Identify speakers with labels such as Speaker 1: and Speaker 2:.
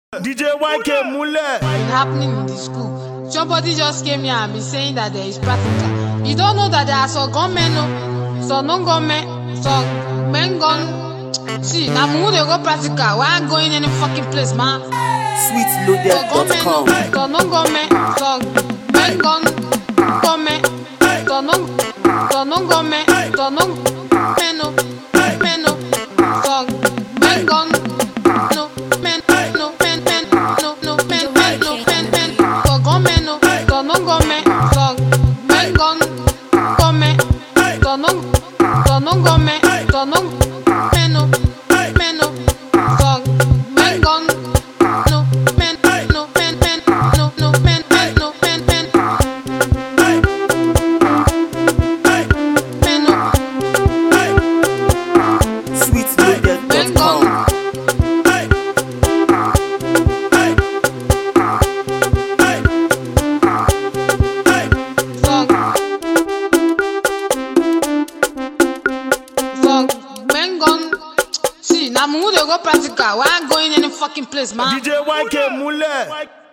Speaker 1: DJ YK Mule.
Speaker 2: Happening in the school. Somebody just came here and be saying that there is practical. You don't know that there are some gunmen, some non-gunmen, some men gun. See, now who they go practical? Why I'm going any fucking place, man?
Speaker 3: Sweetloaded.com.
Speaker 2: Some non-gunmen, some men gun, gunmen, some non-gunmen, some non-men, some men gun, no men, no men, no men, no men, some gunmen, some non-gunmen, some men gun, gunmen, some non-gunmen, some men, no men, some men gun, no men, no men, no men, no men,
Speaker 3: Sweetloaded.com.
Speaker 2: See, now who they go practical? Why I'm going any fucking place, man?
Speaker 1: DJ YK Mule.